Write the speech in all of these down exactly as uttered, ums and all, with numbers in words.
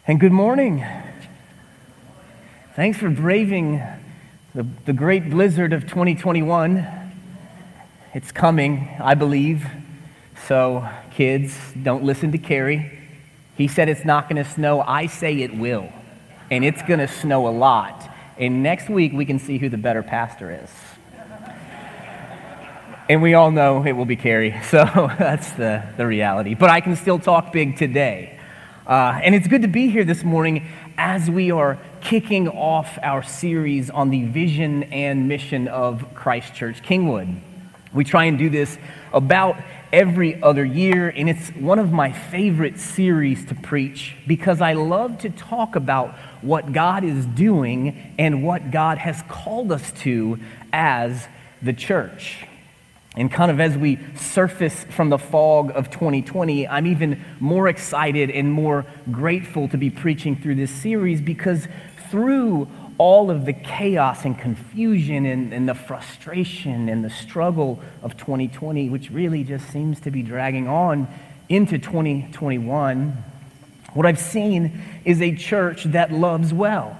And good morning. Thanks for braving the, the great blizzard of twenty twenty-one. It's coming, I believe. So, kids, don't listen to Carrie. He said it's not going to snow. I say it will. And it's going to snow a lot. And next week, we can see who the better pastor is. And we all know it will be Carrie. So that's the, the reality. But I can still talk big today. Uh, and it's good to be here this morning as we are kicking off our series on the vision and mission of Christ Church Kingwood. We try and do this about every other year, and it's one of my favorite series to preach because I love to talk about what God is doing and what God has called us to as the church. And kind of as we surface from the fog of twenty twenty, I'm even more excited and more grateful to be preaching through this series because through all of the chaos and confusion and, and the frustration and the struggle of twenty twenty, which really just seems to be dragging on into twenty twenty-one, what I've seen is a church that loves well,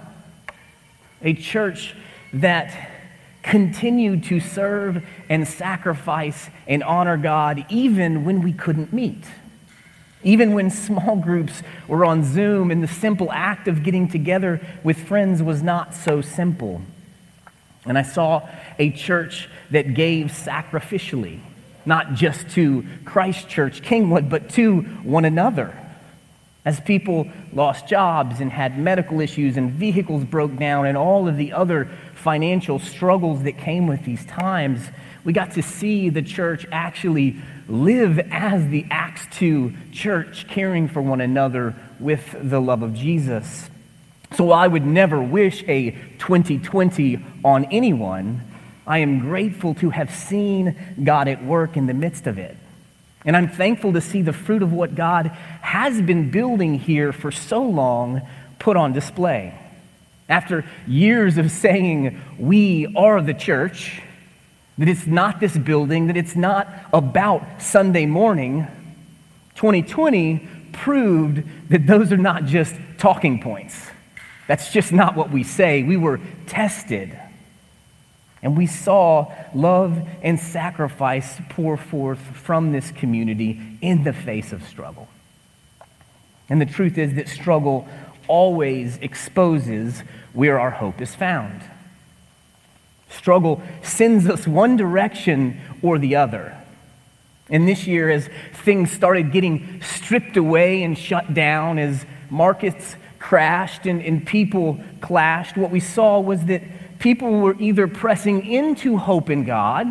a church that continued to serve and sacrifice and honor God even when we couldn't meet. Even when small groups were on Zoom and the simple act of getting together with friends was not so simple. And I saw a church that gave sacrificially, not just to Christ Church Kingwood, but to one another. As people lost jobs and had medical issues and vehicles broke down and all of the other financial struggles that came with these times, we got to see the church actually live as the Acts two church, caring for one another with the love of Jesus. So I would never wish a twenty twenty on anyone. I am grateful to have seen God at work in the midst of it. And I'm thankful to see the fruit of what God has been building here for so long put on display. After years of saying we are the church, that it's not this building, that it's not about Sunday morning, twenty twenty proved that those are not just talking points. That's just not what we say. We were tested. And we saw love and sacrifice pour forth from this community in the face of struggle. And the truth is that struggle always exposes where our hope is found. Struggle sends us one direction or the other. And this year, as things started getting stripped away and shut down, as markets crashed and, and people clashed, what we saw was that people were either pressing into hope in God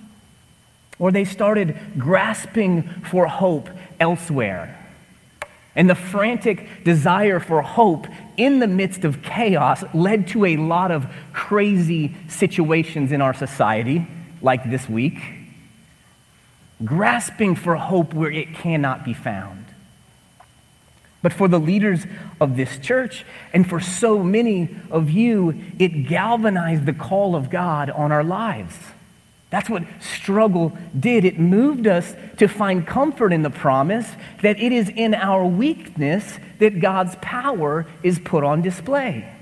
or they started grasping for hope elsewhere. And the frantic desire for hope in the midst of chaos led to a lot of crazy situations in our society, like this week. Grasping for hope where it cannot be found. But for the leaders of this church and for so many of you, it galvanized the call of God on our lives. That's what struggle did. It moved us to find comfort in the promise that it is in our weakness that God's power is put on display.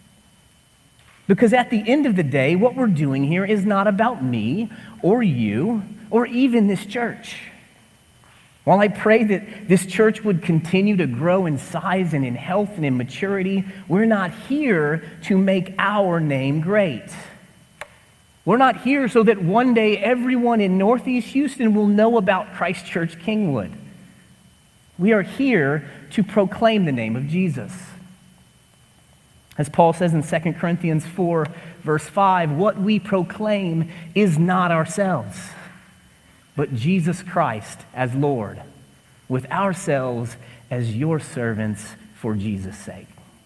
Because at the end of the day, what we're doing here is not about me or you or even this church. While I pray that this church would continue to grow in size and in health and in maturity, we're not here to make our name great. We're not here so that one day everyone in Northeast Houston will know about Christ Church Kingwood. We are here to proclaim the name of Jesus. As Paul says in Second Corinthians four, verse five, what we proclaim is not ourselves, but Jesus Christ as Lord, with ourselves as your servants for Jesus' sake.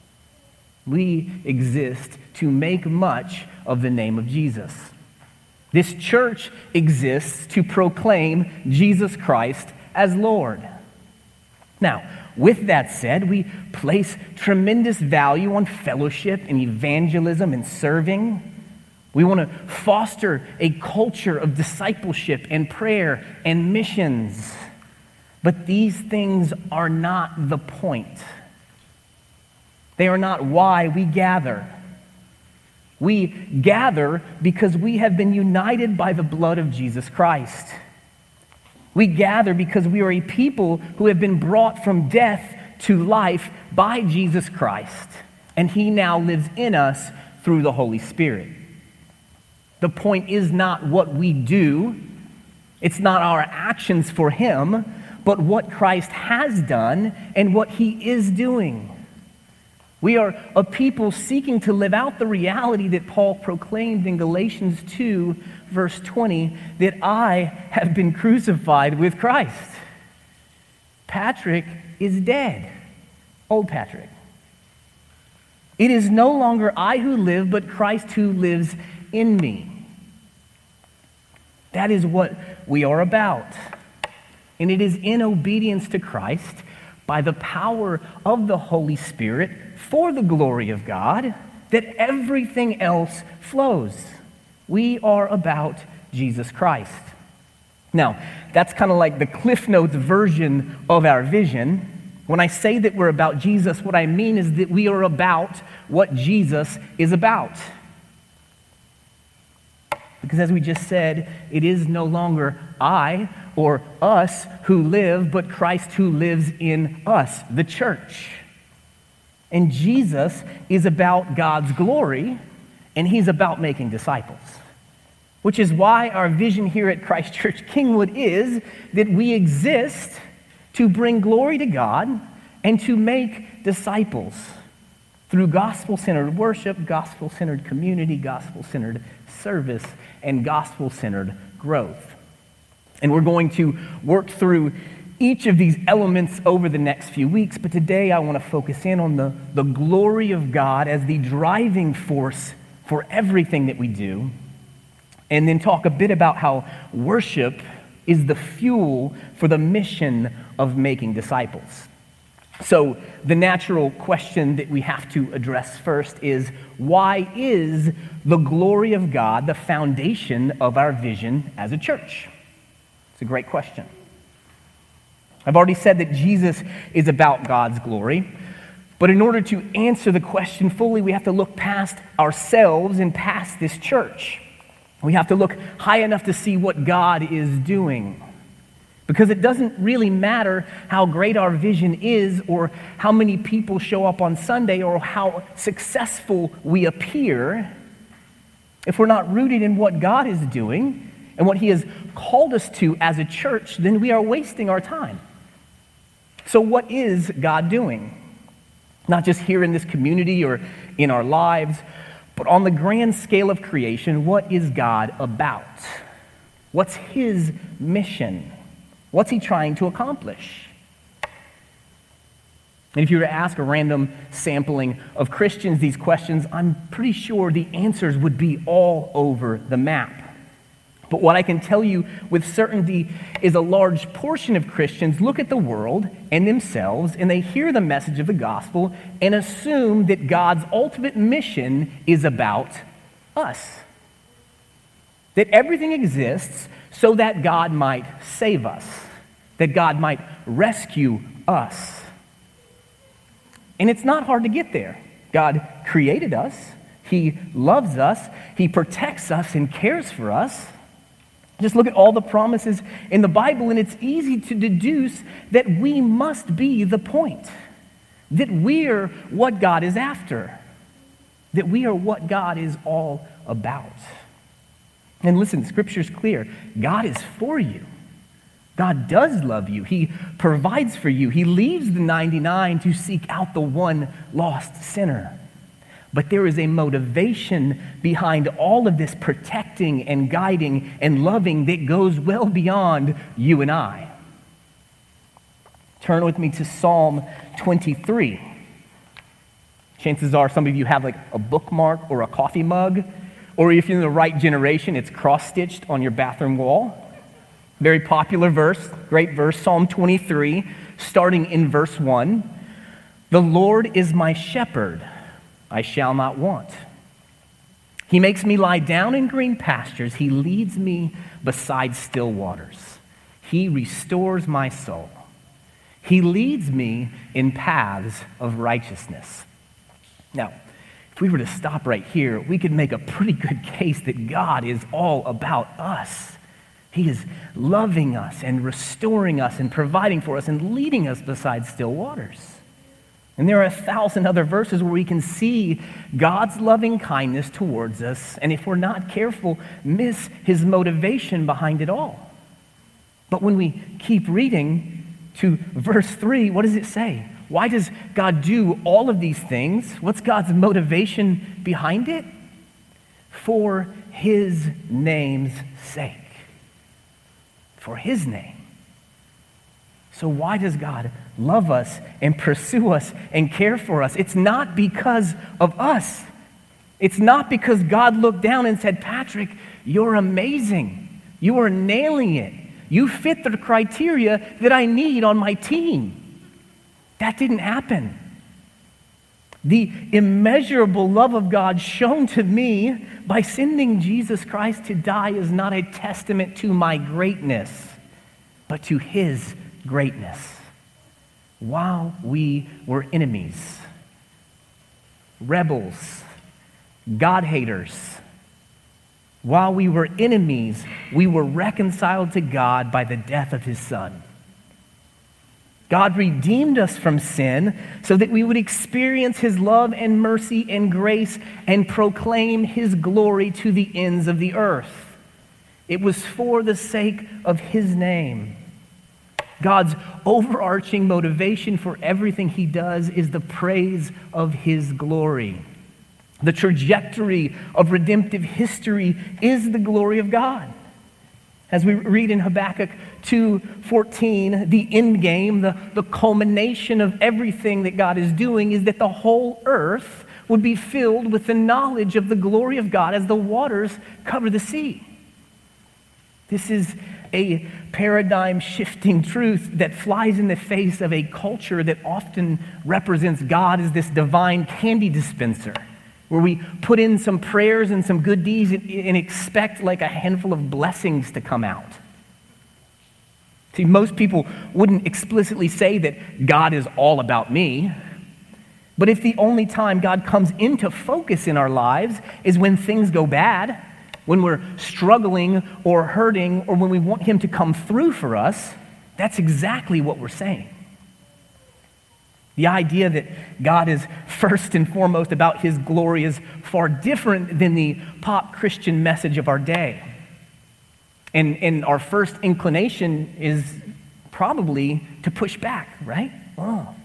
We exist to make much of the name of Jesus. This church exists to proclaim Jesus Christ as Lord. Now, with that said, we place tremendous value on fellowship and evangelism and serving. We want to foster a culture of discipleship and prayer and missions. But these things are not the point. They are not why we gather. We gather because we have been united by the blood of Jesus Christ. We gather because we are a people who have been brought from death to life by Jesus Christ, and he now lives in us through the Holy Spirit. The point is not what we do, it's not our actions for him, but what Christ has done and what he is doing. We are a people seeking to live out the reality that Paul proclaimed in Galatians two, verse twenty, that I have been crucified with Christ. Patrick is dead. Old Patrick. It is no longer I who live, but Christ who lives in me. That is what we are about. And it is in obedience to Christ, by the power of the Holy Spirit, for the glory of God, that everything else flows. We are about Jesus Christ. Now, that's kind of like the Cliff Notes version of our vision. When I say that we're about Jesus, what I mean is that we are about what Jesus is about. Because as we just said, it is no longer I or us who live, but Christ who lives in us, the church. And Jesus is about God's glory, and he's about making disciples. Which is why our vision here at Christ Church Kingwood is that we exist to bring glory to God and to make disciples through gospel-centered worship, gospel-centered community, gospel-centered service, and gospel-centered growth. And we're going to work through each of these elements over the next few weeks, but today I want to focus in on the, the glory of God as the driving force for everything that we do, and then talk a bit about how worship is the fuel for the mission of making disciples. So the natural question that we have to address first is, why is the glory of God the foundation of our vision as a church? It's a great question. I've already said that Jesus is about God's glory, but in order to answer the question fully, we have to look past ourselves and past this church. We have to look high enough to see what God is doing. Because it doesn't really matter how great our vision is or how many people show up on Sunday or how successful we appear if we're not rooted in what God is doing and what he has called us to as a church, then we are wasting our time. So what is God doing? Not just here in this community or in our lives, but on the grand scale of creation, what is God about? What's his mission? What's he trying to accomplish? And if you were to ask a random sampling of Christians these questions, I'm pretty sure the answers would be all over the map. But what I can tell you with certainty is a large portion of Christians look at the world and themselves, and they hear the message of the gospel and assume that God's ultimate mission is about us. That everything exists so that God might save us, that God might rescue us. And it's not hard to get there. God created us, he loves us, he protects us and cares for us. Just look at all the promises in the Bible, and it's easy to deduce that we must be the point, that we're what God is after, that we are what God is all about. And listen, Scripture's clear. God is for you. God does love you. He provides for you. He leaves the ninety-nine to seek out the one lost sinner. But there is a motivation behind all of this protecting and guiding and loving that goes well beyond you and I. Turn with me to Psalm twenty-three. Chances are some of you have like a bookmark or a coffee mug, or if you're in the right generation, it's cross-stitched on your bathroom wall. Very popular verse, great verse, Psalm twenty-three, starting in verse one. The Lord is my shepherd, I shall not want. He makes me lie down in green pastures. He leads me beside still waters. He restores my soul. He leads me in paths of righteousness Now, if we were to stop right here, we could make a pretty good case that God is all about us. He is loving us and restoring us and providing for us and leading us beside still waters. And there are a thousand other verses where we can see God's loving kindness towards us, and if we're not careful, miss his motivation behind it all. But when we keep reading to verse three, what does it say? Why does God do all of these things? What's God's motivation behind it? For his name's sake. For his name. So why does God love us and pursue us and care for us? It's not because of us. It's not because God looked down and said, Patrick, you're amazing. You are nailing it. You fit the criteria that I need on my team. That didn't happen. The immeasurable love of God shown to me by sending Jesus Christ to die is not a testament to my greatness, but to his greatness. While we were enemies, rebels, God haters, while we were enemies, we were reconciled to God by the death of his Son. God redeemed us from sin so that we would experience his love and mercy and grace and proclaim his glory to the ends of the earth. It was for the sake of his name. God's overarching motivation for everything he does is the praise of his glory. The trajectory of redemptive history is the glory of God. As we read in Habakkuk two fourteen, the end game, the, the culmination of everything that God is doing is that the whole earth would be filled with the knowledge of the glory of God as the waters cover the sea. This is a paradigm-shifting truth that flies in the face of a culture that often represents God as this divine candy dispenser, where we put in some prayers and some good deeds and, and expect like a handful of blessings to come out. See, most people wouldn't explicitly say that God is all about me, but if the only time God comes into focus in our lives is when things go bad, when we're struggling or hurting, or when we want him to come through for us, that's exactly what we're saying. The idea that God is first and foremost about his glory is far different than the pop Christian message of our day. And, and our first inclination is probably to push back, right? Oh,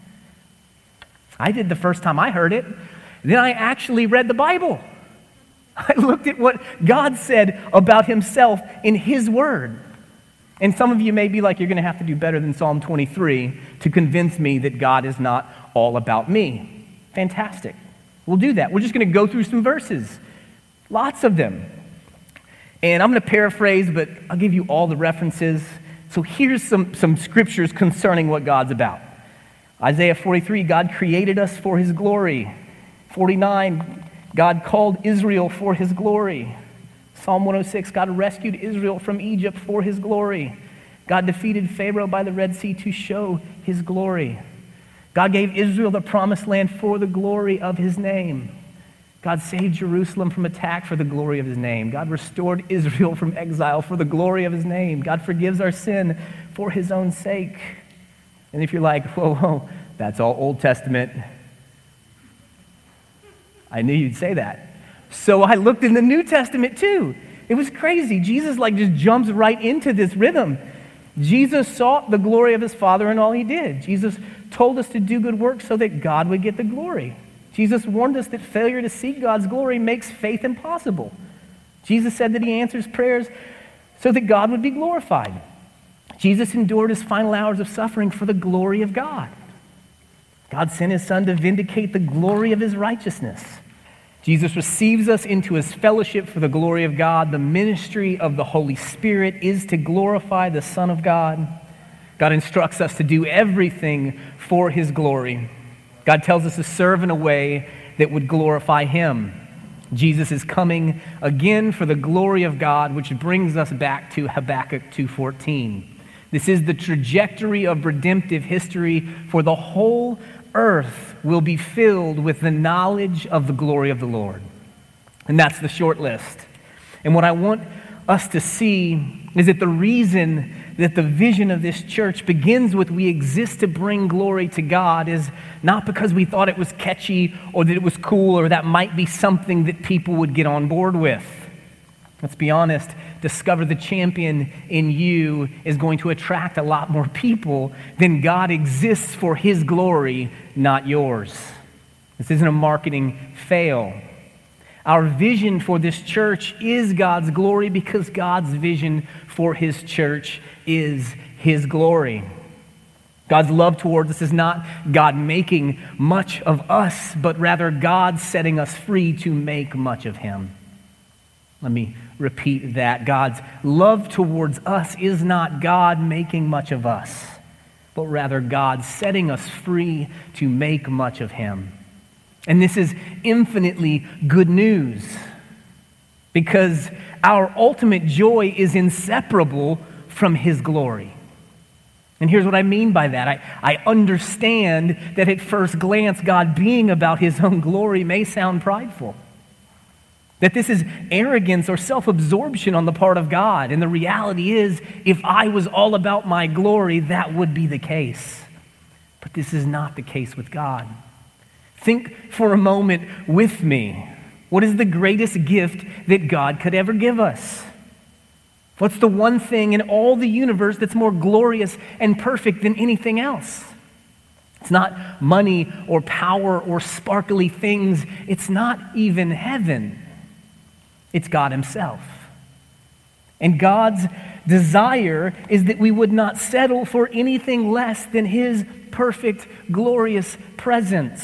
I did the first time I heard it. Then I actually read the Bible. I looked at what God said about himself in his word. And some of you may be like, you're going to have to do better than Psalm twenty-three to convince me that God is not all about me. Fantastic. We'll do that. We're just going to go through some verses. Lots of them. And I'm going to paraphrase, but I'll give you all the references. So here's some, some scriptures concerning what God's about. Isaiah forty-three, God created us for his glory. forty-nine, God called Israel for his glory. Psalm one oh six, God rescued Israel from Egypt for his glory. God defeated Pharaoh by the Red Sea to show his glory. God gave Israel the promised land for the glory of his name. God saved Jerusalem from attack for the glory of his name. God restored Israel from exile for the glory of his name. God forgives our sin for his own sake. And if you're like, whoa, whoa, that's all Old Testament, I knew you'd say that. So I looked in the New Testament too. It was crazy. Jesus like just jumps right into this rhythm. Jesus sought the glory of his Father in all he did. Jesus told us to do good works so that God would get the glory. Jesus warned us that failure to seek God's glory makes faith impossible. Jesus said that he answers prayers so that God would be glorified. Jesus endured his final hours of suffering for the glory of God. God sent his Son to vindicate the glory of his righteousness. Jesus receives us into his fellowship for the glory of God. The ministry of the Holy Spirit is to glorify the Son of God. God instructs us to do everything for his glory. God tells us to serve in a way that would glorify him. Jesus is coming again for the glory of God, which brings us back to Habakkuk two fourteen. This is the trajectory of redemptive history for the whole earth will be filled with the knowledge of the glory of the Lord. And that's the short list. And what I want us to see is that the reason that the vision of this church begins with we exist to bring glory to God is not because we thought it was catchy or that it was cool or that might be something that people would get on board with. Let's be honest, Discover the Champion in you is going to attract a lot more people than God exists for his glory, not yours. This isn't a marketing fail. Our vision for this church is God's glory because God's vision for his church is his glory. God's love towards us is not God making much of us, but rather God setting us free to make much of him. Let me repeat that. God's love towards us is not God making much of us, but rather God setting us free to make much of him. And this is infinitely good news because our ultimate joy is inseparable from his glory. And here's what I mean by that. I, I understand that at first glance, God being about his own glory may sound prideful. That this is arrogance or self-absorption on the part of God. And the reality is, if I was all about my glory, that would be the case. But this is not the case with God. Think for a moment with me. What is the greatest gift that God could ever give us? What's the one thing in all the universe that's more glorious and perfect than anything else? It's not money or power or sparkly things. It's not even heaven. It's God himself. And God's desire is that we would not settle for anything less than his perfect, glorious presence.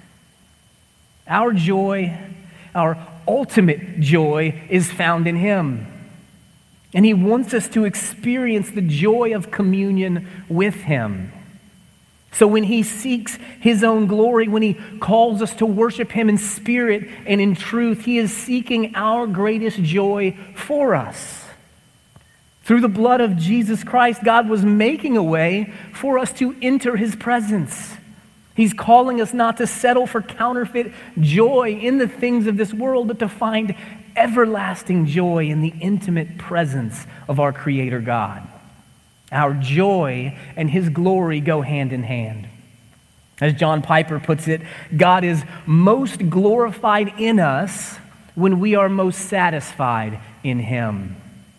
Our joy, our ultimate joy, is found in him. And he wants us to experience the joy of communion with him. So when he seeks his own glory, when he calls us to worship him in spirit and in truth, he is seeking our greatest joy for us. Through the blood of Jesus Christ, God was making a way for us to enter his presence. He's calling us not to settle for counterfeit joy in the things of this world, but to find everlasting joy in the intimate presence of our Creator God. Our joy and his glory go hand in hand. As John Piper puts it, God is most glorified in us when we are most satisfied in him.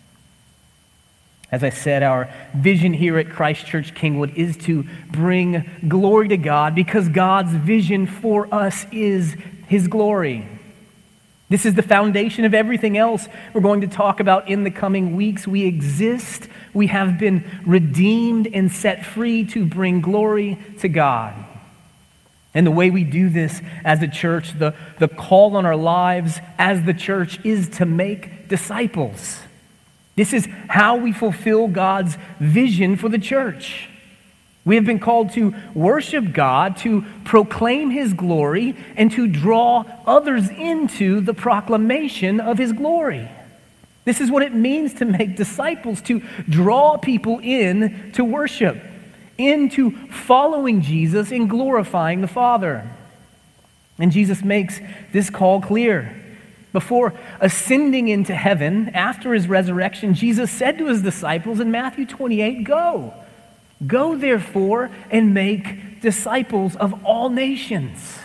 As I said, our vision here at Christ Church Kingwood is to bring glory to God because God's vision for us is his glory. This is the foundation of everything else we're going to talk about in the coming weeks. We exist, we have been redeemed and set free to bring glory to God. And the way we do this as a church, the, the call on our lives as the church is to make disciples. This is how we fulfill God's vision for the church. We have been called to worship God, to proclaim his glory, and to draw others into the proclamation of his glory. This is what it means to make disciples, to draw people in to worship, into following Jesus and glorifying the Father. And Jesus makes this call clear. Before ascending into heaven, after his resurrection, Jesus said to his disciples in Matthew twenty-eight, "Go, go therefore and make disciples of all nations."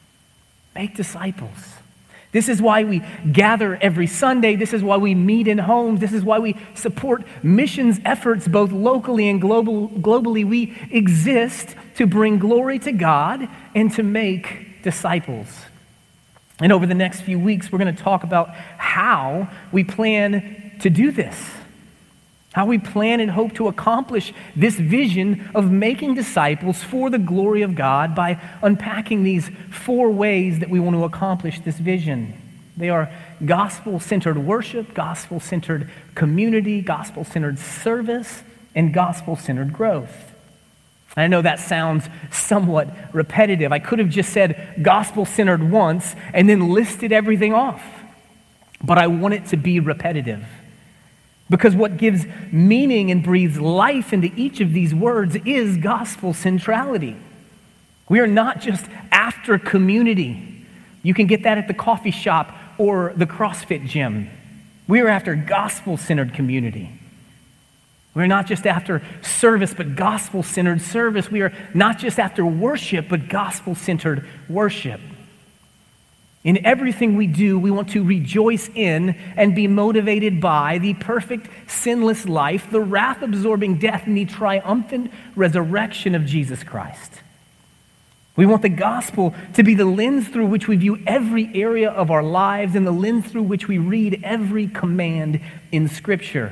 Make disciples. This is why we gather every Sunday. This is why we meet in homes. This is why we support missions efforts both locally and global, globally. We exist to bring glory to God and to make disciples. And over the next few weeks, we're going to talk about how we plan to do this, how we plan and hope to accomplish this vision of making disciples for the glory of God by unpacking these four ways that we want to accomplish this vision. They are gospel-centered worship, gospel-centered community, gospel-centered service, and gospel-centered growth. I know that sounds somewhat repetitive. I could have just said gospel-centered once and then listed everything off. But I want it to be repetitive. Because what gives meaning and breathes life into each of these words is gospel centrality. We are not just after community. You can get that at the coffee shop or the CrossFit gym. We are after gospel-centered community. We're not just after service, but gospel-centered service. We are not just after worship, but gospel-centered worship. In everything we do, we want to rejoice in and be motivated by the perfect, sinless life, the wrath-absorbing death, and the triumphant resurrection of Jesus Christ. We want the gospel to be the lens through which we view every area of our lives and the lens through which we read every command in Scripture.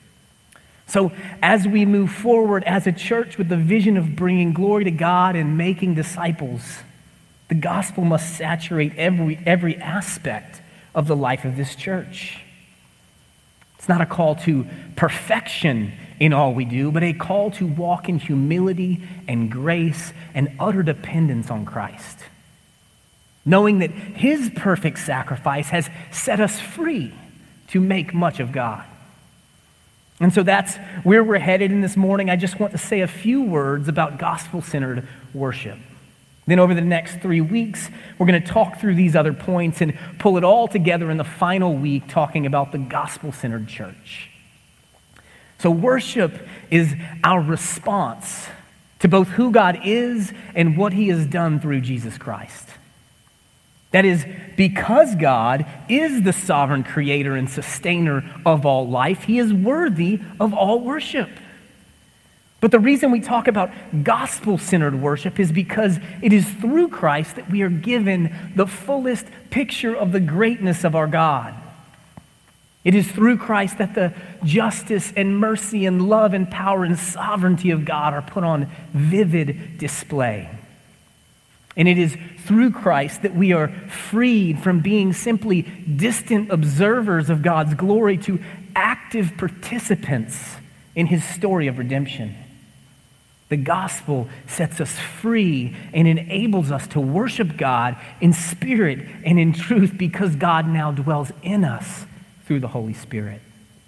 So as we move forward as a church with the vision of bringing glory to God and making disciples, the gospel must saturate every, every aspect of the life of this church. It's not a call to perfection in all we do, but a call to walk in humility and grace and utter dependence on Christ, knowing that his perfect sacrifice has set us free to make much of God. And so that's where we're headed in this morning. I just want to say a few words about gospel-centered worship. Then over the next three weeks, we're going to talk through these other points and pull it all together in the final week, talking about the gospel-centered church. So worship is our response to both who God is and what he has done through Jesus Christ. That is, because God is the sovereign creator and sustainer of all life, he is worthy of all worship. But the reason we talk about gospel-centered worship is because it is through Christ that we are given the fullest picture of the greatness of our God. It is through Christ that the justice and mercy and love and power and sovereignty of God are put on vivid display. And it is through Christ that we are freed from being simply distant observers of God's glory to active participants in his story of redemption. The gospel sets us free and enables us to worship God in spirit and in truth because God now dwells in us through the Holy Spirit.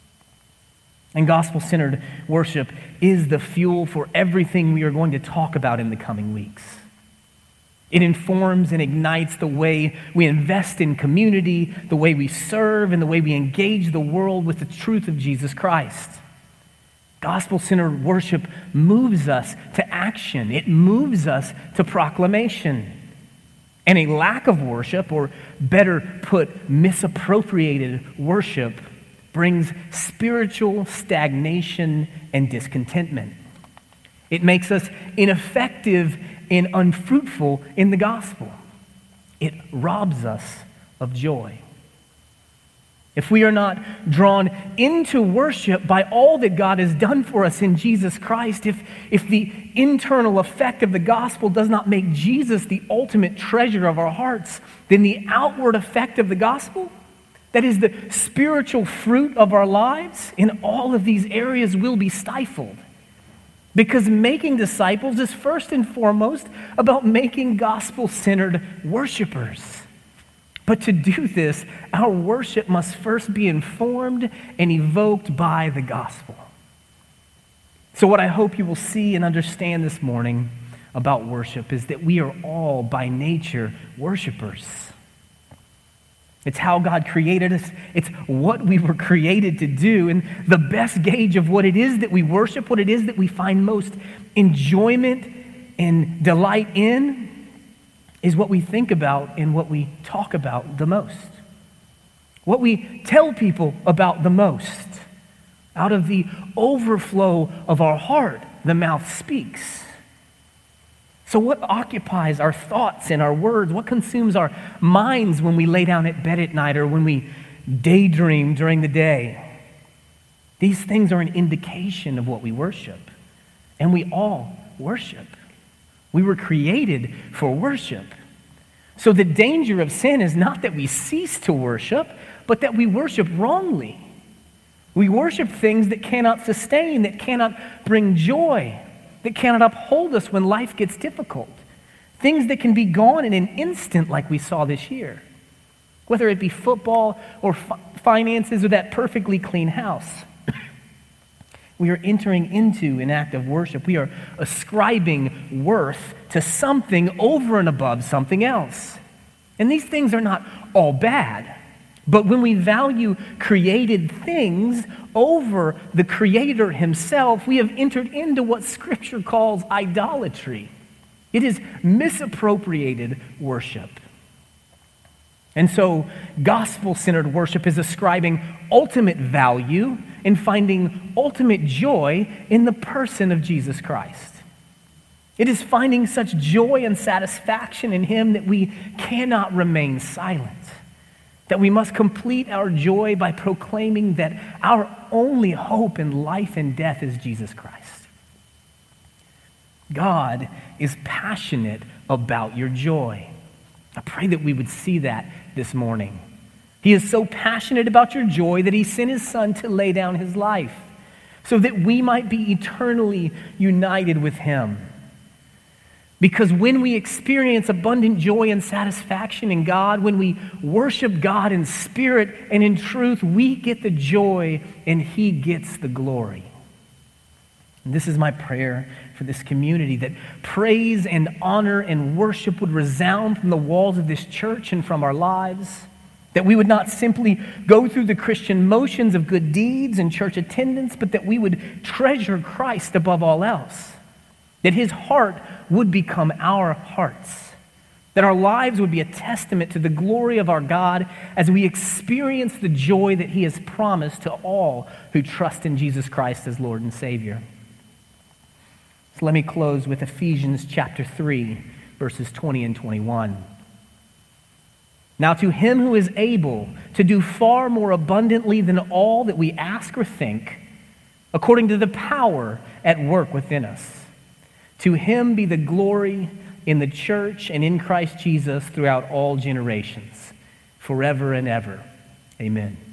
And gospel-centered worship is the fuel for everything we are going to talk about in the coming weeks. It informs and ignites the way we invest in community, the way we serve, and the way we engage the world with the truth of Jesus Christ. Gospel-centered worship moves us to action. It moves us to proclamation. And a lack of worship, or better put, misappropriated worship, brings spiritual stagnation and discontentment. It makes us ineffective and unfruitful in the gospel. It robs us of joy. If we are not drawn into worship by all that God has done for us in Jesus Christ, if, if the internal effect of the gospel does not make Jesus the ultimate treasure of our hearts, then the outward effect of the gospel, that is the spiritual fruit of our lives, in all of these areas will be stifled. Because making disciples is first and foremost about making gospel-centered worshipers. But to do this, our worship must first be informed and evoked by the gospel. So what I hope you will see and understand this morning about worship is that we are all by nature worshipers. It's how God created us. It's what we were created to do. And the best gauge of what it is that we worship, what it is that we find most enjoyment and delight in, is what we think about and what we talk about the most. What we tell people about the most. Out of the overflow of our heart, the mouth speaks. So what occupies our thoughts and our words? What consumes our minds when we lay down at bed at night or when we daydream during the day? These things are an indication of what we worship. And we all worship. We were created for worship. So the danger of sin is not that we cease to worship, but that we worship wrongly. We worship things that cannot sustain, that cannot bring joy, that cannot uphold us when life gets difficult. Things that can be gone in an instant like we saw this year. Whether it be football or fi- finances or that perfectly clean house. We are entering into an act of worship. We are ascribing worth to something over and above something else. And these things are not all bad. But when we value created things over the Creator himself, we have entered into what Scripture calls idolatry. It is misappropriated worship. And so, gospel-centered worship is ascribing ultimate value and finding ultimate joy in the person of Jesus Christ. It is finding such joy and satisfaction in him that we cannot remain silent, that we must complete our joy by proclaiming that our only hope in life and death is Jesus Christ. God is passionate about your joy. I pray that we would see that this morning. He is so passionate about your joy that he sent his Son to lay down his life so that we might be eternally united with him. Because when we experience abundant joy and satisfaction in God, when we worship God in spirit and in truth, we get the joy and he gets the glory. And this is my prayer for this community, that praise and honor and worship would resound from the walls of this church and from our lives, that we would not simply go through the Christian motions of good deeds and church attendance, but that we would treasure Christ above all else, that his heart would become our hearts, that our lives would be a testament to the glory of our God as we experience the joy that he has promised to all who trust in Jesus Christ as Lord and Savior. So let me close with Ephesians chapter three, verses twenty and twenty-one. Now to him who is able to do far more abundantly than all that we ask or think, according to the power at work within us, to him be the glory in the church and in Christ Jesus throughout all generations, forever and ever. Amen.